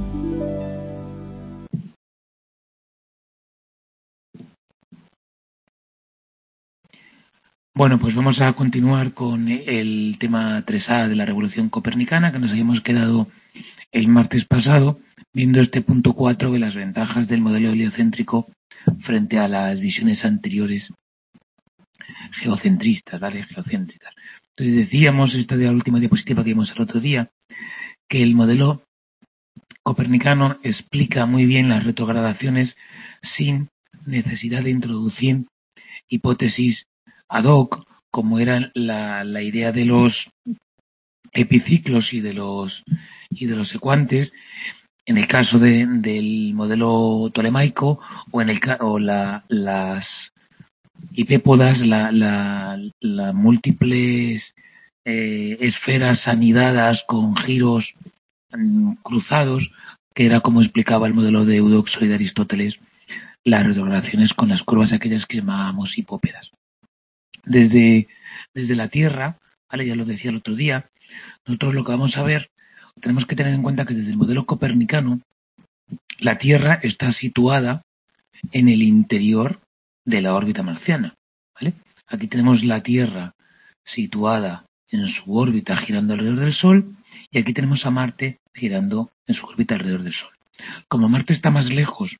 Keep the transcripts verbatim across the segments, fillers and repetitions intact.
Bueno, pues vamos a continuar con el tema tres A de la revolución copernicana, que nos habíamos quedado el martes pasado, viendo este punto cuatro de las ventajas del modelo heliocéntrico frente a las visiones anteriores geocentristas, ¿vale? Geocéntricas. Entonces decíamos, esta de la última diapositiva que vimos el otro día, que el modelo copernicano explica muy bien las retrogradaciones sin necesidad de introducir hipótesis ad hoc, como era la, la idea de los epiciclos y de los y de los secuantes, en el caso de, del modelo tolemaico, o en el o la, las hipépodas, la, la, la múltiples eh, esferas anidadas con giros mm, cruzados, que era como explicaba el modelo de Eudoxo y de Aristóteles, las retrogradaciones con las curvas aquellas que llamábamos hipópedas. Desde, desde la Tierra, ¿vale? Ya lo decía el otro día, nosotros lo que vamos a ver, tenemos que tener en cuenta que desde el modelo copernicano, la Tierra está situada en el interior de la órbita marciana, ¿vale? Aquí tenemos la Tierra situada en su órbita girando alrededor del Sol, y aquí tenemos a Marte girando en su órbita alrededor del Sol. Como Marte está más lejos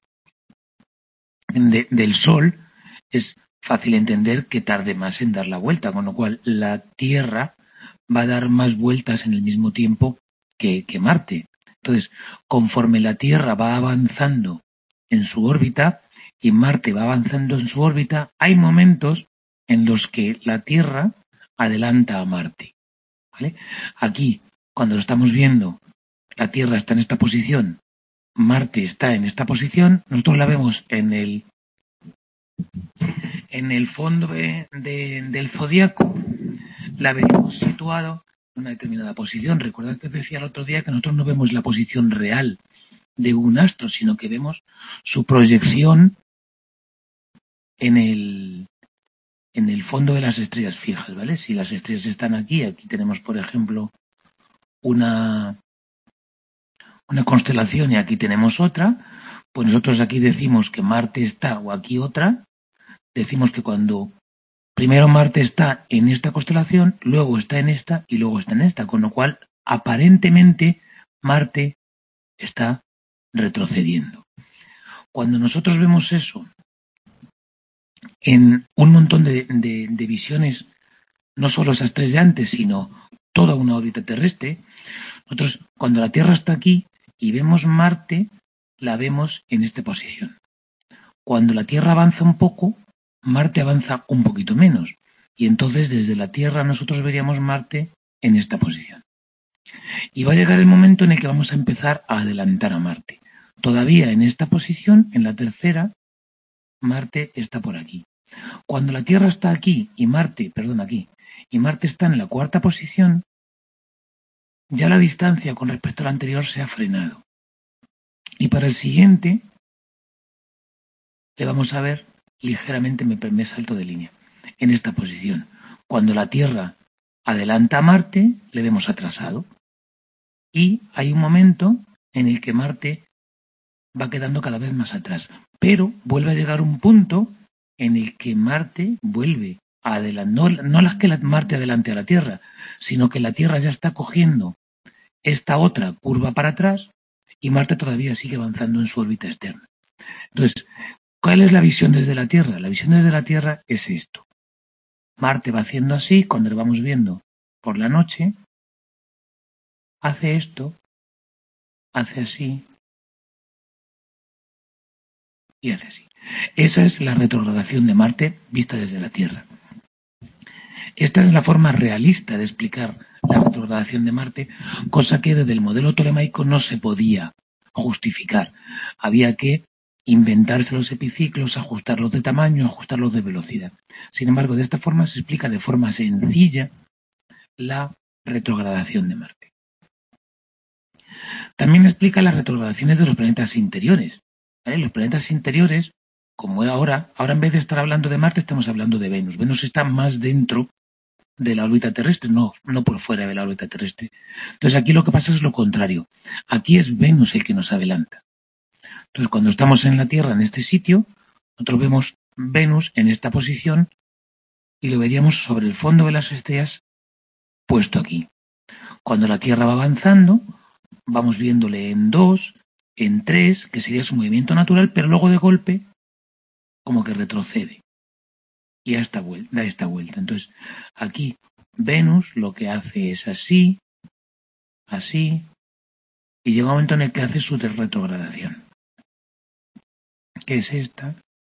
de, del Sol, es fácil entender que tarde más en dar la vuelta, con lo cual la Tierra va a dar más vueltas en el mismo tiempo que, que Marte. Entonces, conforme la Tierra va avanzando en su órbita y Marte va avanzando en su órbita, hay momentos en los que la Tierra adelanta a Marte, ¿vale? Aquí, cuando lo estamos viendo, la Tierra está en esta posición, Marte está en esta posición, nosotros la vemos en el en el fondo de, de, del zodíaco, la vemos situado en una determinada posición. Recordad que decía el otro día que nosotros no vemos la posición real de un astro, sino que vemos su proyección en el en el fondo de las estrellas fijas, ¿vale? Si las estrellas están aquí, aquí tenemos, por ejemplo, una una constelación y aquí tenemos otra, pues nosotros aquí decimos que Marte está, o aquí otra, decimos que cuando primero Marte está en esta constelación, luego está en esta y luego está en esta, con lo cual aparentemente Marte está retrocediendo. Cuando nosotros vemos eso en un montón de, de, de visiones, no solo esas tres de antes, sino toda una órbita terrestre, nosotros cuando la Tierra está aquí y vemos Marte, la vemos en esta posición. Cuando la Tierra avanza un poco, Marte avanza un poquito menos, y entonces desde la Tierra nosotros veríamos Marte en esta posición. Y va a llegar el momento en el que vamos a empezar a adelantar a Marte. Todavía en esta posición, en la tercera, Marte está por aquí. Cuando la Tierra está aquí y Marte, perdón, aquí, y Marte está en la cuarta posición, ya la distancia con respecto a la anterior se ha frenado. Y para el siguiente, le vamos a ver ligeramente, me, me salto de línea, en esta posición. Cuando la Tierra adelanta a Marte, le vemos atrasado. Y hay un momento en el que Marte va quedando cada vez más atrás. Pero vuelve a llegar un punto en el que Marte vuelve a adelantar, no, no las que la, Marte adelante a la Tierra, sino que la Tierra ya está cogiendo esta otra curva para atrás y Marte todavía sigue avanzando en su órbita externa. Entonces, ¿cuál es la visión desde la Tierra? La visión desde la Tierra es esto. Marte va haciendo así, cuando lo vamos viendo por la noche, hace esto, hace así y hace así. Esa es la retrogradación de Marte vista desde la Tierra. Esta es la forma realista de explicar la retrogradación de Marte, cosa que desde el modelo tolemaico no se podía justificar. Había que inventarse los epiciclos, ajustarlos de tamaño, ajustarlos de velocidad. Sin embargo, de esta forma se explica de forma sencilla la retrogradación de Marte. También explica las retrogradaciones de los planetas interiores. ¿Vale? Los planetas interiores, como ahora, ahora en vez de estar hablando de Marte, estamos hablando de Venus. Venus está más dentro de la órbita terrestre, no, no por fuera de la órbita terrestre. Entonces aquí lo que pasa es lo contrario. Aquí es Venus el que nos adelanta. Entonces cuando estamos en la Tierra, en este sitio, nosotros vemos Venus en esta posición y lo veríamos sobre el fondo de las estrellas puesto aquí. Cuando la Tierra va avanzando, vamos viéndole en dos, en tres, que sería su movimiento natural, pero luego de golpe como que retrocede y da esta vuelta, da esta vuelta. Entonces aquí Venus lo que hace es así, así, y llega un momento en el que hace su retrogradación, que es esta,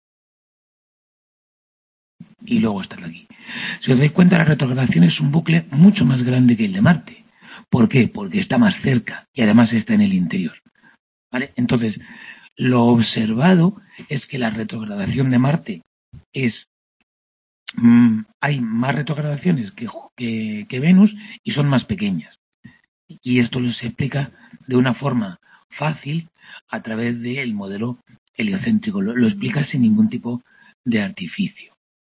y luego está aquí. Si os dais cuenta, la retrogradación es un bucle mucho más grande que el de Marte. ¿Por qué? Porque está más cerca y además está en el interior. ¿Vale? Entonces, lo observado es que la retrogradación de Marte es... Mmm, hay más retrogradaciones que, que, que Venus y son más pequeñas. Y esto se explica de una forma fácil a través del modelo heliocéntrico. Lo, lo explica sin ningún tipo de artificio.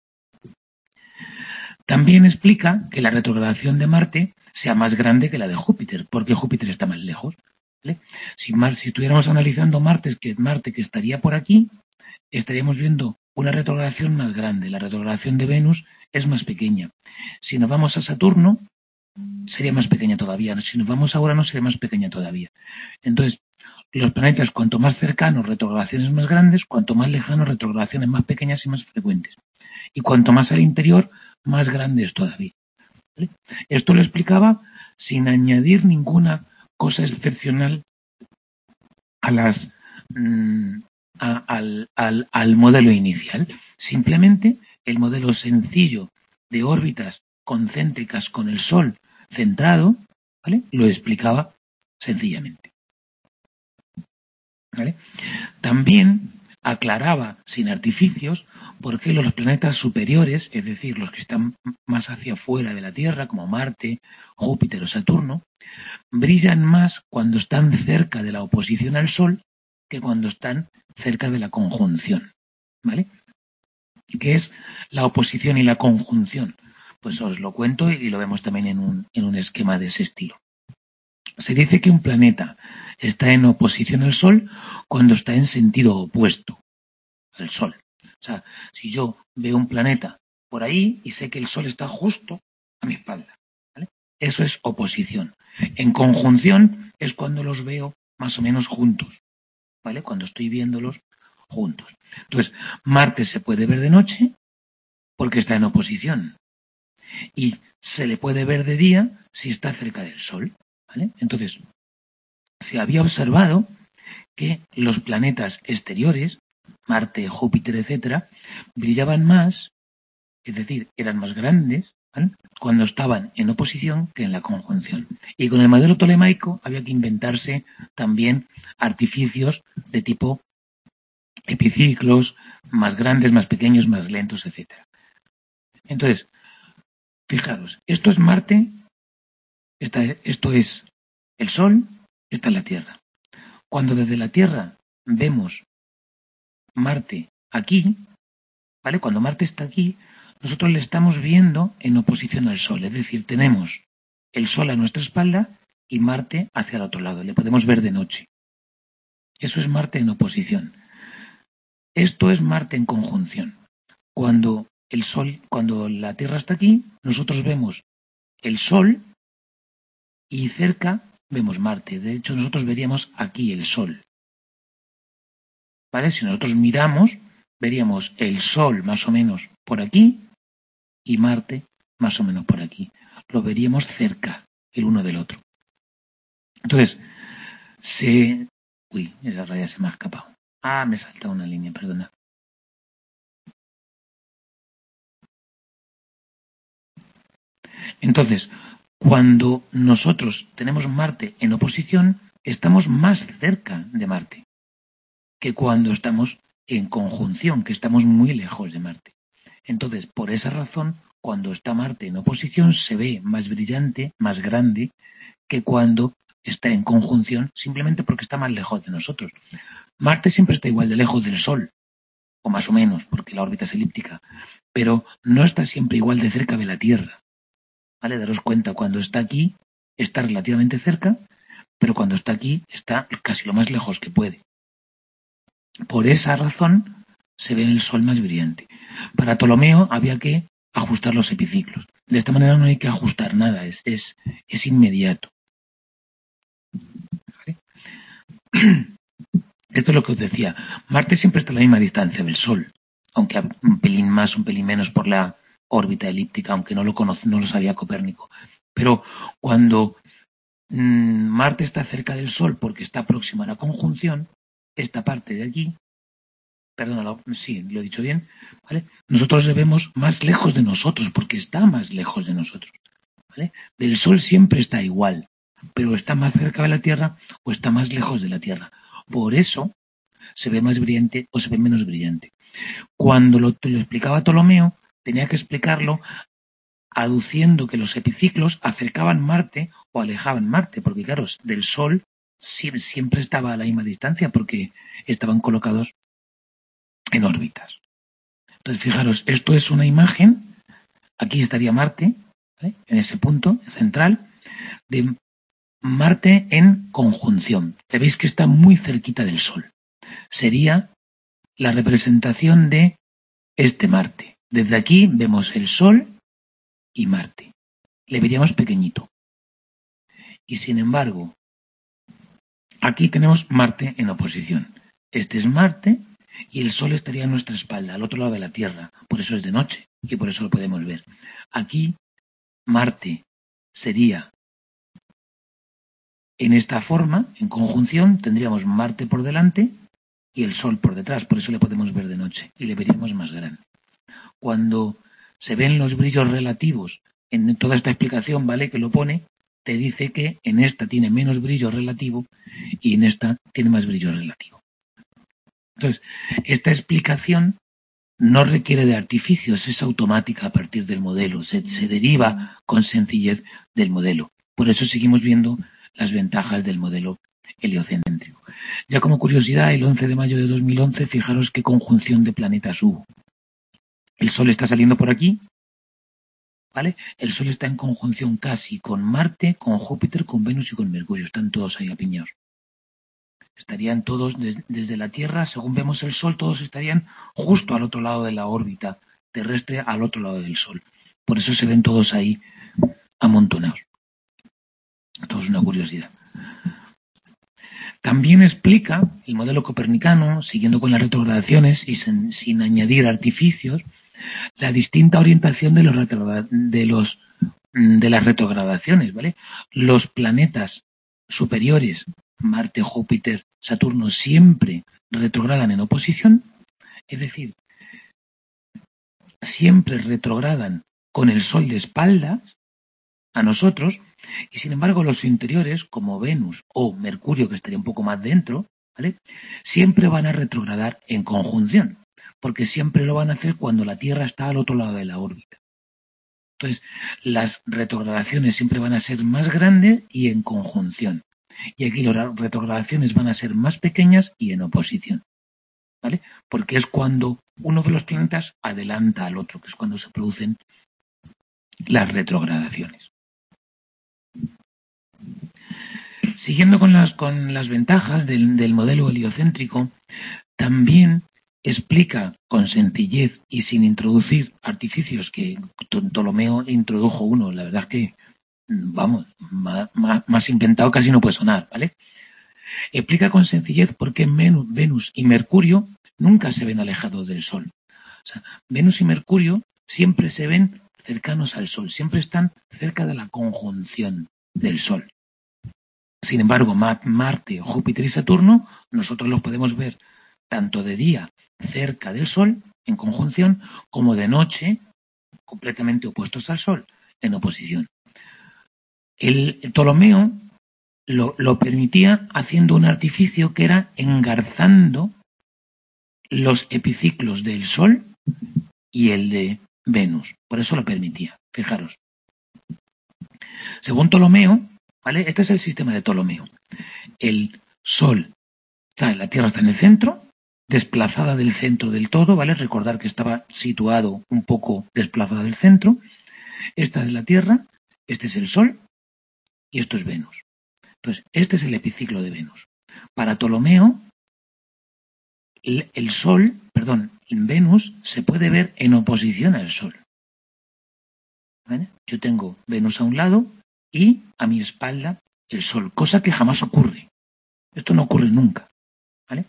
También explica que la retrogradación de Marte sea más grande que la de Júpiter, porque Júpiter está más lejos. ¿Vale? Si, Mar, si estuviéramos analizando Marte que, Marte, que estaría por aquí, estaríamos viendo una retrogradación más grande. La retrogradación de Venus es más pequeña. Si nos vamos a Saturno, sería más pequeña todavía. Si nos vamos a Urano, sería más pequeña todavía. Entonces, los planetas, cuanto más cercanos, retrogradaciones más grandes, cuanto más lejanos, retrogradaciones más pequeñas y más frecuentes. Y cuanto más al interior, más grandes todavía. ¿Vale? Esto lo explicaba sin añadir ninguna cosa excepcional a las mmm, a, al, al, al modelo inicial. Simplemente el modelo sencillo de órbitas concéntricas con el Sol centrado, ¿vale? Lo explicaba sencillamente. ¿Vale? También aclaraba sin artificios por qué los planetas superiores, es decir, los que están más hacia afuera de la Tierra, como Marte, Júpiter o Saturno, brillan más cuando están cerca de la oposición al Sol que cuando están cerca de la conjunción. ¿Vale? ¿Qué es la oposición y la conjunción? Pues os lo cuento y lo vemos también en un, en un esquema de ese estilo. Se dice que un planeta está en oposición al Sol cuando está en sentido opuesto al Sol. O sea, si yo veo un planeta por ahí y sé que el Sol está justo a mi espalda, ¿vale? Eso es oposición. En conjunción es cuando los veo más o menos juntos, ¿vale? Cuando estoy viéndolos juntos. Entonces, Marte se puede ver de noche porque está en oposición y se le puede ver de día si está cerca del Sol, ¿vale? Entonces, se había observado que los planetas exteriores, Marte, Júpiter, etcétera, brillaban más, es decir, eran más grandes, ¿vale? Cuando estaban en oposición que en la conjunción. Y con el modelo tolemaico había que inventarse también artificios de tipo epiciclos, más grandes, más pequeños, más lentos, etcétera. Entonces, fijaros, esto es Marte, esta, esto es el Sol, esta es la Tierra. Cuando desde la Tierra vemos Marte aquí, ¿vale? Cuando Marte está aquí, nosotros le estamos viendo en oposición al Sol, es decir, tenemos el Sol a nuestra espalda y Marte hacia el otro lado, le podemos ver de noche. Eso es Marte en oposición. Esto es Marte en conjunción. Cuando el Sol, cuando la Tierra está aquí, nosotros vemos el Sol y cerca vemos Marte. De hecho, nosotros veríamos aquí el Sol. ¿Vale? Si nosotros miramos, veríamos el Sol más o menos por aquí y Marte más o menos por aquí. Lo veríamos cerca el uno del otro. Entonces, se... Uy, esa raya se me ha escapado. Ah, me salta una línea, perdona. Entonces, cuando nosotros tenemos Marte en oposición, estamos más cerca de Marte que cuando estamos en conjunción, que estamos muy lejos de Marte. Entonces, por esa razón, cuando está Marte en oposición, se ve más brillante, más grande, que cuando está en conjunción, simplemente porque está más lejos de nosotros. Marte siempre está igual de lejos del Sol, o más o menos, porque la órbita es elíptica, pero no está siempre igual de cerca de la Tierra. ¿vale? Daros cuenta, cuando está aquí, está relativamente cerca, pero cuando está aquí, está casi lo más lejos que puede. Por esa razón, se ve el Sol más brillante. Para Ptolomeo había que ajustar los epiciclos. De esta manera no hay que ajustar nada, es, es, es inmediato. ¿Vale? Esto es lo que os decía. Marte siempre está a la misma distancia del Sol, aunque un pelín más, un pelín menos por la órbita elíptica, aunque no lo conoce, no lo sabía Copérnico. Pero cuando mmm, Marte está cerca del Sol porque está próxima a la conjunción, esta parte de aquí, perdón, sí, lo he dicho bien, ¿vale? Nosotros le vemos más lejos de nosotros porque está más lejos de nosotros, ¿vale? Del Sol siempre está igual, pero está más cerca de la Tierra o está más lejos de la Tierra. Por eso se ve más brillante o se ve menos brillante. Cuando lo, lo explicaba Ptolomeo, tenía que explicarlo aduciendo que los epiciclos acercaban Marte o alejaban Marte, porque claro, del Sol siempre estaba a la misma distancia porque estaban colocados en órbitas. Entonces, fijaros, esto es una imagen, aquí estaría Marte, ¿vale? En ese punto central, de Marte en conjunción. Veis que está muy cerquita del Sol. Sería la representación de este Marte. Desde aquí vemos el Sol y Marte. Le veríamos pequeñito. Y sin embargo, aquí tenemos Marte en oposición. Este es Marte y el Sol estaría a nuestra espalda, al otro lado de la Tierra. Por eso es de noche y por eso lo podemos ver. Aquí Marte sería en esta forma, en conjunción, tendríamos Marte por delante y el Sol por detrás. Por eso le podemos ver de noche y le veríamos más grande. Cuando se ven los brillos relativos en toda esta explicación, ¿vale? Que lo pone, te dice que en esta tiene menos brillo relativo y en esta tiene más brillo relativo. Entonces, esta explicación no requiere de artificios, es automática a partir del modelo, se, se deriva con sencillez del modelo. Por eso seguimos viendo las ventajas del modelo heliocéntrico. Ya como curiosidad, el once de mayo de dos mil once, fijaros qué conjunción de planetas hubo. El Sol está saliendo por aquí, ¿vale? El Sol está en conjunción casi con Marte, con Júpiter, con Venus y con Mercurio. Están todos ahí apiñados. Estarían todos des, desde la Tierra, según vemos el Sol, todos estarían justo al otro lado de la órbita terrestre, al otro lado del Sol. Por eso se ven todos ahí amontonados. Esto es una curiosidad. También explica el modelo copernicano, siguiendo con las retrogradaciones y sin, sin añadir artificios, la distinta orientación de, los de, los, de las retrogradaciones, ¿vale? Los planetas superiores, Marte, Júpiter, Saturno, siempre retrogradan en oposición, es decir, siempre retrogradan con el Sol de espaldas a nosotros, y sin embargo los interiores, como Venus o Mercurio, que estaría un poco más dentro, ¿vale? Siempre van a retrogradar en conjunción, porque siempre lo van a hacer cuando la Tierra está al otro lado de la órbita. Entonces, las retrogradaciones siempre van a ser más grandes y en conjunción. Y aquí las retrogradaciones van a ser más pequeñas y en oposición, ¿vale? Porque es cuando uno de los planetas adelanta al otro, que es cuando se producen las retrogradaciones. Siguiendo con las, con las ventajas del, del modelo heliocéntrico, también explica con sencillez y sin introducir artificios, que Ptolomeo introdujo uno, la verdad es que, vamos, más, más inventado casi no puede sonar, ¿vale? Explica con sencillez por qué Venus y Mercurio nunca se ven alejados del Sol. O sea, Venus y Mercurio siempre se ven cercanos al Sol, siempre están cerca de la conjunción del Sol. Sin embargo, Marte, Júpiter y Saturno, nosotros los podemos ver tanto de día cerca del Sol, en conjunción, como de noche, completamente opuestos al Sol, en oposición. El Ptolomeo lo, lo permitía haciendo un artificio que era engarzando los epiciclos del Sol y el de Venus. Por eso lo permitía, fijaros. Según Ptolomeo, ¿vale? Este es el sistema de Ptolomeo. El Sol está, la Tierra está en el centro, desplazada del centro del todo, ¿vale? Recordar que estaba situado un poco desplazada del centro. Esta es la Tierra Este es el Sol y esto es Venus. Entonces, este es el epiciclo de Venus. Para Ptolomeo, el, el Sol, perdón, Venus se puede ver en oposición al Sol. ¿Vale? Yo tengo Venus a un lado y a mi espalda el Sol, cosa que jamás ocurre. Esto no ocurre nunca. ¿Vale?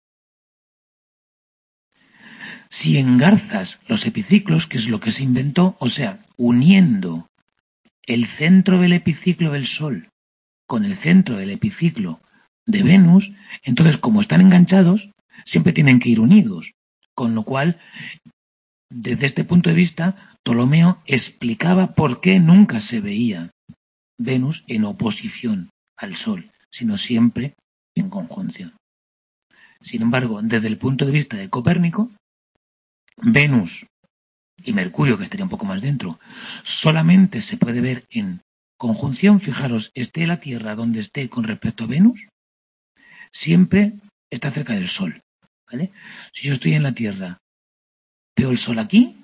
Si engarzas los epiciclos, que es lo que se inventó, o sea, uniendo el centro del epiciclo del Sol con el centro del epiciclo de Venus, entonces como están enganchados, siempre tienen que ir unidos. Con lo cual, desde este punto de vista, Ptolomeo explicaba por qué nunca se veía Venus en oposición al Sol, sino siempre en conjunción. Sin embargo, desde el punto de vista de Copérnico, Venus y Mercurio, que estaría un poco más dentro, solamente se puede ver en conjunción. Fijaros, esté la Tierra donde esté con respecto a Venus, siempre está cerca del Sol. ¿Vale? Si yo estoy en la Tierra, veo el Sol aquí,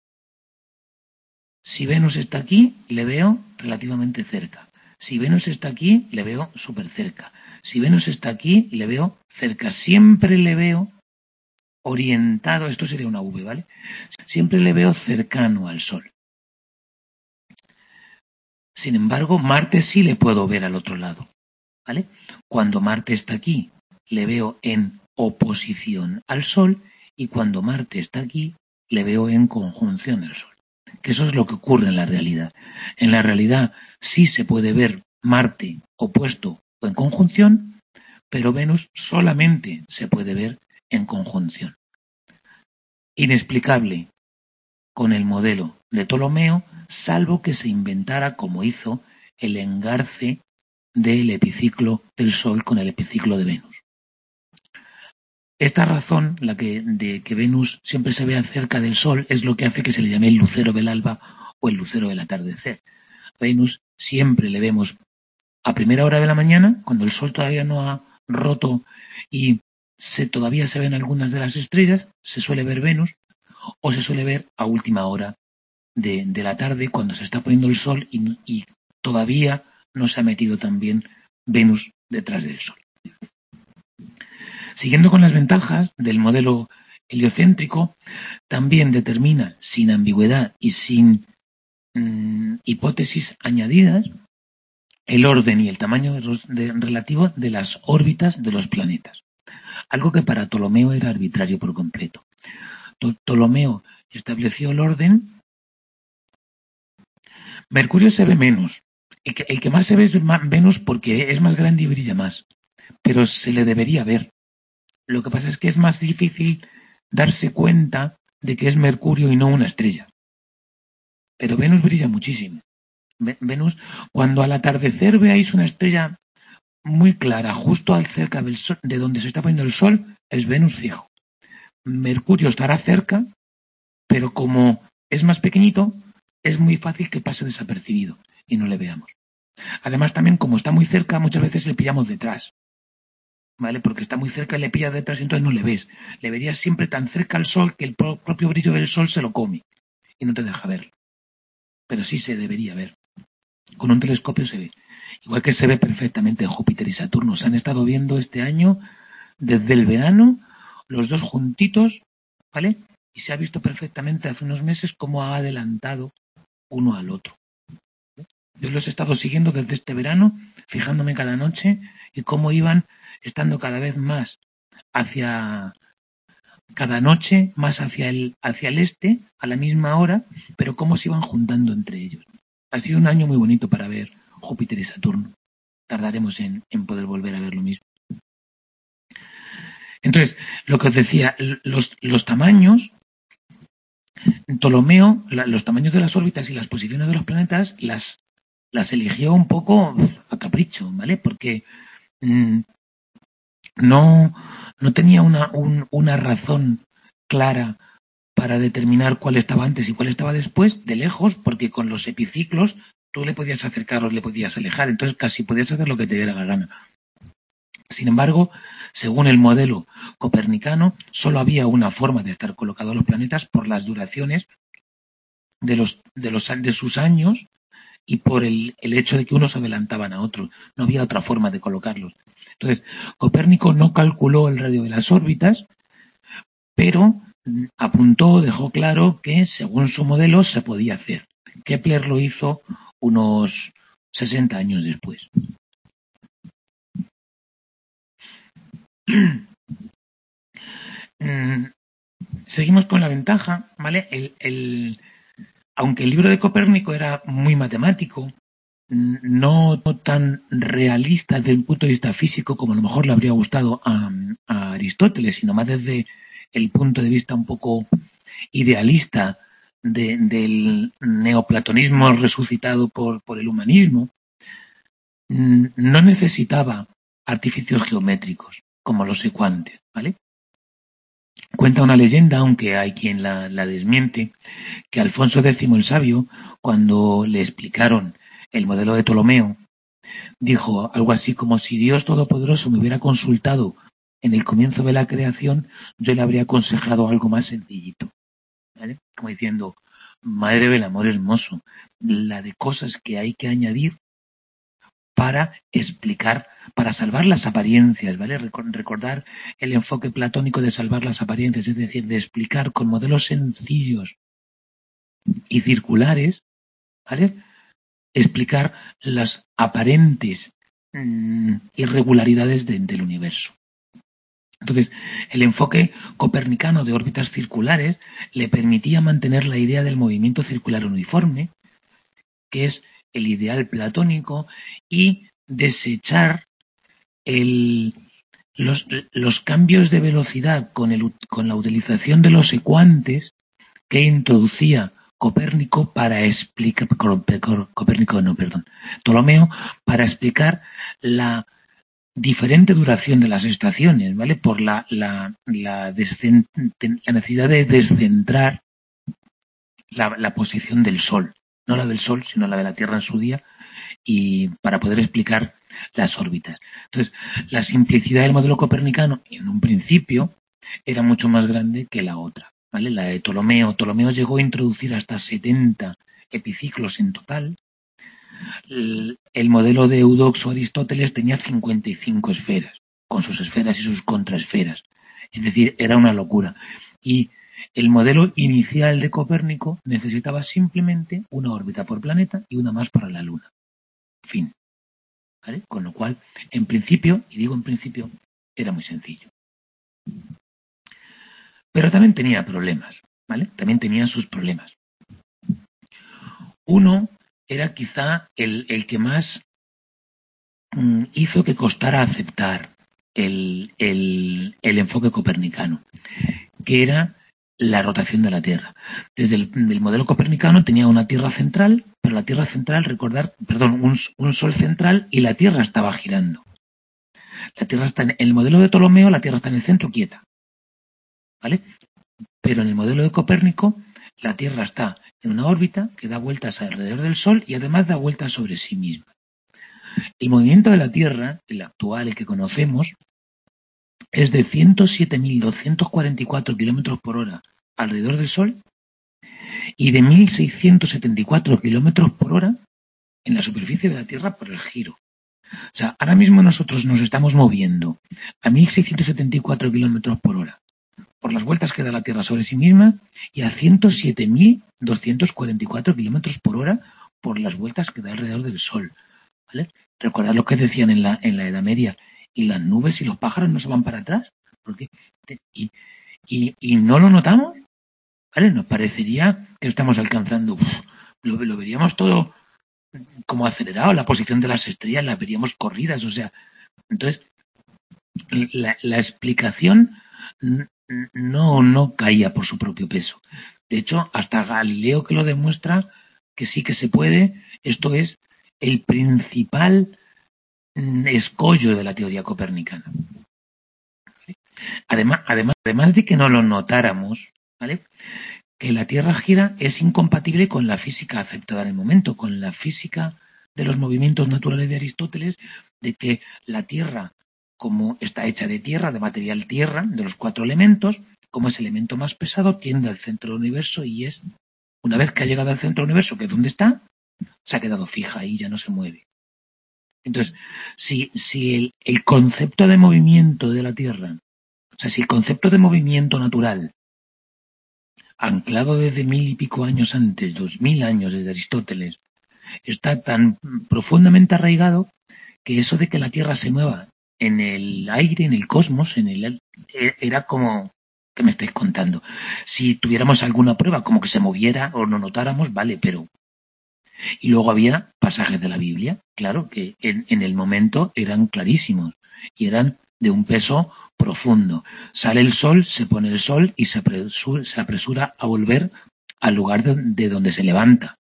si Venus está aquí, le veo relativamente cerca. Si Venus está aquí, le veo súper cerca. Si Venus está aquí, le veo cerca. Siempre le veo orientado, esto sería una V, ¿vale? Siempre le veo cercano al Sol. Sin embargo, Marte sí le puedo ver al otro lado, ¿vale? Cuando Marte está aquí, le veo en oposición al Sol, y cuando Marte está aquí, le veo en conjunción al Sol. Que eso es lo que ocurre en la realidad. En la realidad sí se puede ver Marte opuesto o en conjunción, pero Venus solamente se puede ver en conjunción. Inexplicable con el modelo de Ptolomeo, salvo que se inventara, como hizo, el engarce del epiciclo del Sol con el epiciclo de Venus. Esta razón, la que, de que Venus siempre se vea cerca del Sol, es lo que hace que se le llame el lucero del alba o el lucero del atardecer. Venus siempre le vemos a primera hora de la mañana, cuando el Sol todavía no ha roto y se, todavía se ven algunas de las estrellas, se suele ver Venus, o se suele ver a última hora de, de la tarde, cuando se está poniendo el Sol y, y todavía no se ha metido también Venus detrás del Sol. Siguiendo con las ventajas del modelo heliocéntrico, también determina sin ambigüedad y sin mmm, hipótesis añadidas el orden y el tamaño de los, de, relativo de las órbitas de los planetas, algo que para Ptolomeo era arbitrario por completo. Ptolomeo estableció el orden. Mercurio se ve menos. El que, el que más se ve es Venus porque es más grande y brilla más, pero se le debería ver. Lo que pasa es que es más difícil darse cuenta de que es Mercurio y no una estrella. Pero Venus brilla muchísimo. Venus, cuando al atardecer veáis una estrella muy clara, justo al cerca del sol, de donde se está poniendo el Sol, es Venus fijo. Mercurio estará cerca, pero como es más pequeñito, es muy fácil que pase desapercibido y no le veamos. Además, también como está muy cerca, muchas veces le pillamos detrás. ¿Vale? Porque está muy cerca y le pillas detrás y entonces no le ves. Le verías siempre tan cerca al Sol que el propio brillo del Sol se lo come y no te deja verlo. Pero sí se debería ver. Con un telescopio se ve. Igual que se ve perfectamente Júpiter y Saturno. Se han estado viendo este año, desde el verano, los dos juntitos, ¿vale? Y se ha visto perfectamente hace unos meses cómo ha adelantado uno al otro. Yo los he estado siguiendo desde este verano, fijándome cada noche y cómo iban estando cada vez más hacia, cada noche más hacia el, hacia el este, a la misma hora, pero cómo se iban juntando entre ellos. Ha sido un año muy bonito para ver Júpiter y Saturno. Tardaremos en, en poder volver a ver lo mismo. Entonces, lo que os decía, los, los tamaños, Ptolomeo, la, los tamaños de las órbitas y las posiciones de los planetas las, las eligió un poco a capricho, ¿vale? Porque mmm, no, no tenía una, un, una razón clara para determinar cuál estaba antes y cuál estaba después, de lejos, porque con los epiciclos tú le podías acercar o le podías alejar, entonces casi podías hacer lo que te diera la gana. Sin embargo, según el modelo copernicano, solo había una forma de estar colocados los planetas por las duraciones de, los, de, los, de sus años y por el, el hecho de que unos adelantaban a otros. No había otra forma de colocarlos. Entonces, Copérnico no calculó el radio de las órbitas, pero apuntó, dejó claro que según su modelo se podía hacer. Kepler lo hizo unos sesenta años después. Seguimos con la ventaja, ¿vale? El, el, aunque el libro de Copérnico era muy matemático, no tan realista desde el punto de vista físico como a lo mejor le habría gustado a, a Aristóteles, sino más desde el punto de vista un poco idealista de, del neoplatonismo resucitado por, por el humanismo, no necesitaba artificios geométricos como los secuantes, ¿vale? Cuenta una leyenda, aunque hay quien la, la desmiente, que Alfonso X el Sabio, cuando le explicaron el modelo de Ptolomeo, dijo algo así como: si Dios Todopoderoso me hubiera consultado en el comienzo de la creación, yo le habría aconsejado algo más sencillito, ¿vale? Como diciendo, madre del amor hermoso, la de cosas que hay que añadir para explicar, para salvar las apariencias, ¿vale? Recordar el enfoque platónico de salvar las apariencias, es decir, de explicar con modelos sencillos y circulares, ¿vale? Explicar las aparentes mmm, irregularidades de, del universo. Entonces, el enfoque copernicano de órbitas circulares le permitía mantener la idea del movimiento circular uniforme, que es el ideal platónico, y desechar el, los, los cambios de velocidad con, el, con la utilización de los secuantes que introducía Copérnico para explicar, Copérnico no, perdón, Ptolomeo, para explicar la diferente duración de las estaciones, ¿vale? Por la, la, la, descent, la necesidad de descentrar la, la posición del Sol, no la del Sol, sino la de la Tierra en su día, y para poder explicar las órbitas. Entonces, la simplicidad del modelo copernicano, en un principio, era mucho más grande que la otra, ¿vale? La de Ptolomeo. Ptolomeo llegó a introducir hasta setenta epiciclos en total. El, el modelo de Eudoxo Aristóteles tenía cincuenta y cinco esferas, con sus esferas y sus contraesferas. Es decir, era una locura. Y el modelo inicial de Copérnico necesitaba simplemente una órbita por planeta y una más para la Luna. Fin. ¿Vale? Con lo cual, en principio, y digo en principio, era muy sencillo. Pero también tenía problemas, ¿vale? También tenía sus problemas. Uno era quizá el, el que más mm, hizo que costara aceptar el, el, el enfoque copernicano, que era la rotación de la Tierra. Desde el, el modelo copernicano tenía una Tierra central, pero la Tierra central, recordar, perdón, un, un Sol central y la Tierra estaba girando. La Tierra está en el modelo de Ptolomeo, la Tierra está en el centro quieta, ¿vale? Pero en el modelo de Copérnico, la Tierra está en una órbita que da vueltas alrededor del Sol y además da vueltas sobre sí misma. El movimiento de la Tierra, el actual, el que conocemos, es de ciento siete mil doscientos cuarenta y cuatro kilómetros por hora alrededor del Sol y de mil seiscientos setenta y cuatro kilómetros por hora en la superficie de la Tierra por el giro. O sea, ahora mismo nosotros nos estamos moviendo a mil seiscientos setenta y cuatro kilómetros por hora por las vueltas que da la Tierra sobre sí misma y a ciento siete mil doscientos cuarenta y cuatro kilómetros por hora por las vueltas que da alrededor del Sol, ¿vale? Recordad lo que decían en la, en la Edad Media, y las nubes y los pájaros no se van para atrás, porque y, y, y no lo notamos, ¿vale? Nos parecería que estamos alcanzando, uf, lo, lo veríamos todo como acelerado, la posición de las estrellas las veríamos corridas, o sea, entonces la, la explicación no, no caía por su propio peso. De hecho, hasta Galileo, que lo demuestra, que sí que se puede, esto es el principal escollo de la teoría copernicana. ¿Vale? Además, además, además de que no lo notáramos, ¿vale? Que la Tierra gira es incompatible con la física aceptada en el momento, con la física de los movimientos naturales de Aristóteles, de que la Tierra, como está hecha de tierra, de material tierra, de los cuatro elementos, como es el elemento más pesado, tiende al centro del universo y es, una vez que ha llegado al centro del universo, que es donde está, se ha quedado fija y ya no se mueve. Entonces, si, si el, el concepto de movimiento de la Tierra, o sea, si el concepto de movimiento natural, anclado desde mil y pico años antes, dos mil años desde Aristóteles, está tan profundamente arraigado que eso de que la Tierra se mueva en el aire, en el cosmos, en el era como que me estáis contando. Si tuviéramos alguna prueba, como que se moviera o no notáramos, vale, pero y luego había pasajes de la Biblia, claro, que en, en el momento eran clarísimos y eran de un peso profundo. Sale el sol, se pone el sol y se apresura, se apresura a volver al lugar de, de donde se levanta.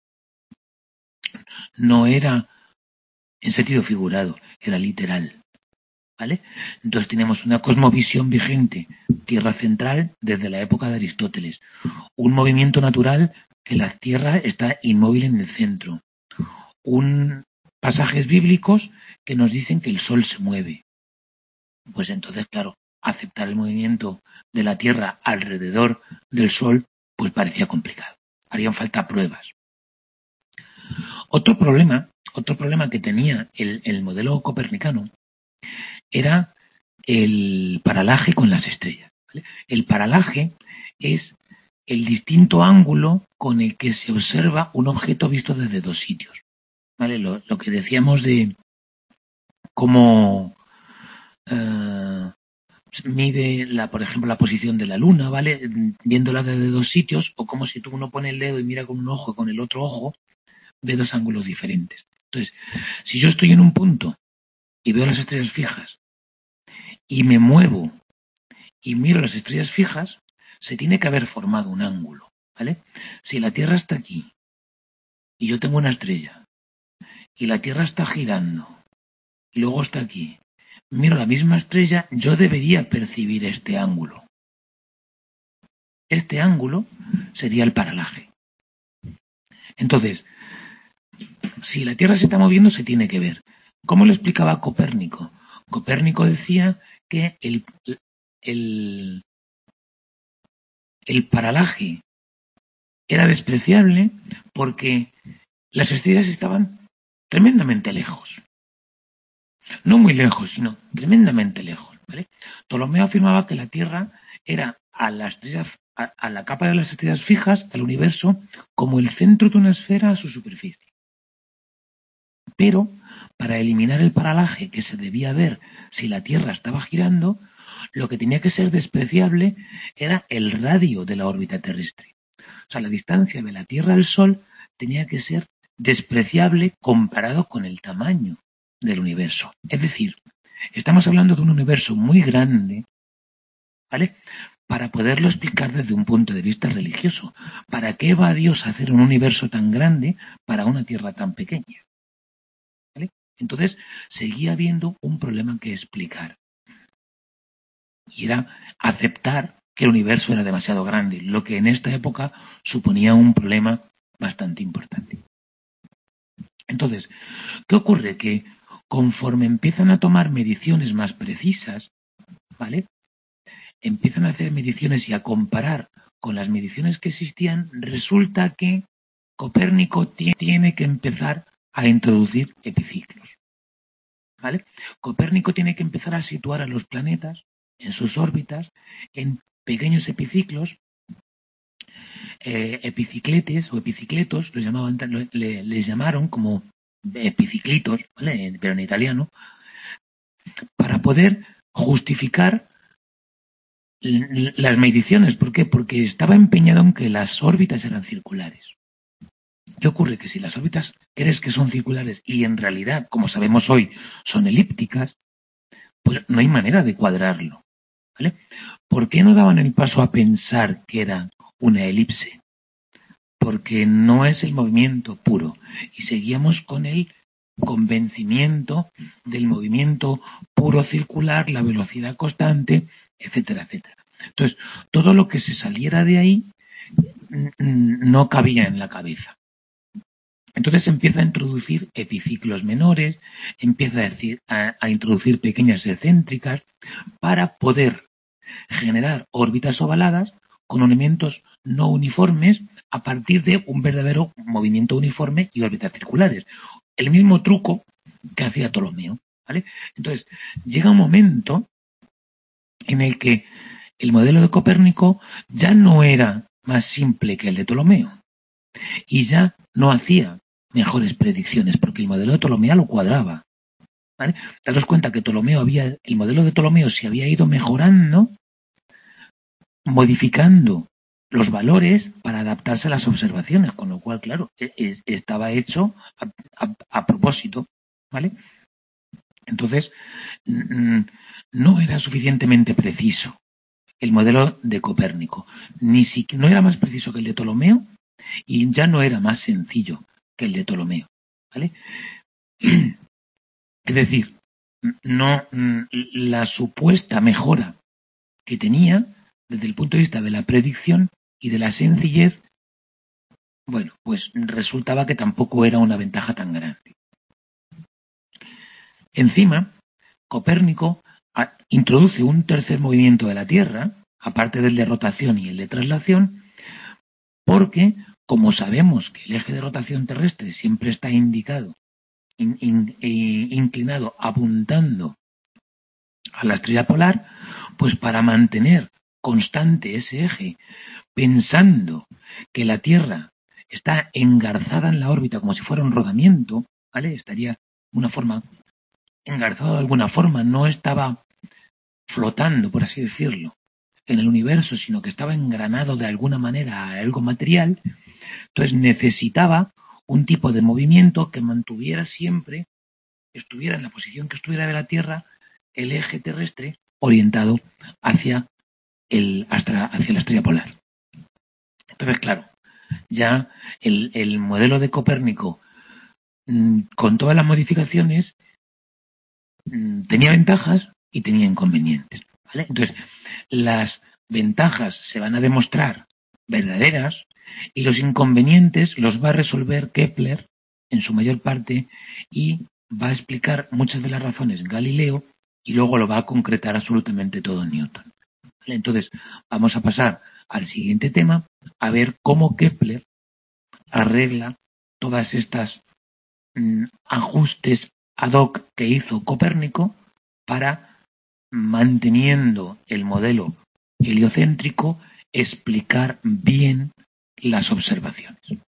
No era en sentido figurado, era literal. ¿Vale? Entonces tenemos una cosmovisión vigente, Tierra central, desde la época de Aristóteles. Un movimiento natural que la Tierra está inmóvil en el centro. Un pasajes bíblicos que nos dicen que el Sol se mueve. Pues entonces, claro, aceptar el movimiento de la Tierra alrededor del Sol, pues parecía complicado. Harían falta pruebas. Otro problema, otro problema que tenía el, el modelo copernicano era el paralaje con las estrellas. ¿Vale? El paralaje es el distinto ángulo con el que se observa un objeto visto desde dos sitios. ¿Vale? Lo, lo que decíamos de cómo uh, mide, la, por ejemplo, la posición de la luna, ¿vale? Viéndola desde dos sitios, o como si tú uno pone el dedo y mira con un ojo y con el otro ojo, ve dos ángulos diferentes. Entonces, si yo estoy en un punto y veo las estrellas fijas y me muevo y miro las estrellas fijas, se tiene que haber formado un ángulo, ¿vale? Si la Tierra está aquí y yo tengo una estrella y la Tierra está girando y luego está aquí, miro la misma estrella, yo debería percibir este ángulo. Este ángulo sería el paralaje. Entonces, si la Tierra se está moviendo, se tiene que ver. ¿Cómo lo explicaba Copérnico? Copérnico decía que el, el, el paralaje era despreciable porque las estrellas estaban tremendamente lejos. No muy lejos, sino tremendamente lejos, ¿vale? Ptolomeo afirmaba que la Tierra era a la, estrella, a, a la capa de las estrellas fijas, al universo, como el centro de una esfera a su superficie. Pero, para eliminar el paralaje que se debía ver si la Tierra estaba girando, lo que tenía que ser despreciable era el radio de la órbita terrestre. O sea, la distancia de la Tierra al Sol tenía que ser despreciable comparado con el tamaño del universo. Es decir, estamos hablando de un universo muy grande, ¿vale? Para poderlo explicar desde un punto de vista religioso. ¿Para qué va Dios a hacer un universo tan grande para una Tierra tan pequeña? ¿Vale? Entonces, seguía habiendo un problema que explicar. Y era aceptar que el universo era demasiado grande, lo que en esta época suponía un problema bastante importante. Entonces, ¿qué ocurre? Que conforme empiezan a tomar mediciones más precisas, ¿vale? Empiezan a hacer mediciones y a comparar con las mediciones que existían, resulta que Copérnico tiene que empezar a introducir epiciclos, ¿vale? Copérnico tiene que empezar a situar a los planetas en sus órbitas en pequeños epiciclos, eh, epicicletes o epicicletos, los llamaban, le, les llamaron como epiciclitos, ¿vale? Pero en italiano, para poder justificar las mediciones. ¿Por qué? Porque estaba empeñado en que las órbitas eran circulares. ¿Qué ocurre? Que si las órbitas crees que son circulares y en realidad, como sabemos hoy, son elípticas, pues no hay manera de cuadrarlo, ¿vale? ¿Por qué no daban el paso a pensar que era una elipse? Porque no es el movimiento puro y seguíamos con el convencimiento del movimiento puro circular, la velocidad constante, etcétera, etcétera. Entonces, todo lo que se saliera de ahí no cabía en la cabeza. Entonces empieza a introducir epiciclos menores, empieza a, decir, a, a introducir pequeñas excéntricas para poder generar órbitas ovaladas con elementos no uniformes, a partir de un verdadero movimiento uniforme y órbitas circulares. El mismo truco que hacía Ptolomeo, ¿vale? Entonces, llega un momento en el que el modelo de Copérnico ya no era más simple que el de Ptolomeo y ya no hacía mejores predicciones porque el modelo de Ptolomeo lo cuadraba, ¿vale? Daros cuenta que Ptolomeo había, el modelo de Ptolomeo se había ido mejorando, modificando los valores para adaptarse a las observaciones, con lo cual, claro, estaba hecho a, a, a propósito, ¿vale? Entonces, no era suficientemente preciso el modelo de Copérnico, ni siquiera, no era más preciso que el de Ptolomeo y ya no era más sencillo que el de Ptolomeo, ¿vale? Es decir, no la supuesta mejora que tenía desde el punto de vista de la predicción y de la sencillez, bueno, pues resultaba que tampoco era una ventaja tan grande. Encima, Copérnico a, introduce un tercer movimiento de la Tierra, aparte del de rotación y el de traslación, porque, como sabemos que el eje de rotación terrestre siempre está indicado, in, in, in, inclinado, apuntando a la estrella polar, pues para mantener constante ese eje, pensando que la Tierra está engarzada en la órbita como si fuera un rodamiento, ¿vale? Estaría de una forma, engarzado de alguna forma, no estaba flotando, por así decirlo, en el universo, sino que estaba engranado de alguna manera a algo material. Entonces necesitaba un tipo de movimiento que mantuviera siempre, estuviera en la posición que estuviera de la Tierra, el eje terrestre orientado hacia el, hasta, hacia la estrella polar. Entonces, claro, ya el, el modelo de Copérnico, con todas las modificaciones, tenía ventajas y tenía inconvenientes, ¿vale? Entonces, las ventajas se van a demostrar verdaderas y los inconvenientes los va a resolver Kepler en su mayor parte y va a explicar muchas de las razones Galileo y luego lo va a concretar absolutamente todo Newton. ¿Vale? Entonces, vamos a pasar al siguiente tema, a ver cómo Kepler arregla todas estas mmm, ajustes ad hoc que hizo Copérnico para, manteniendo el modelo heliocéntrico, explicar bien las observaciones.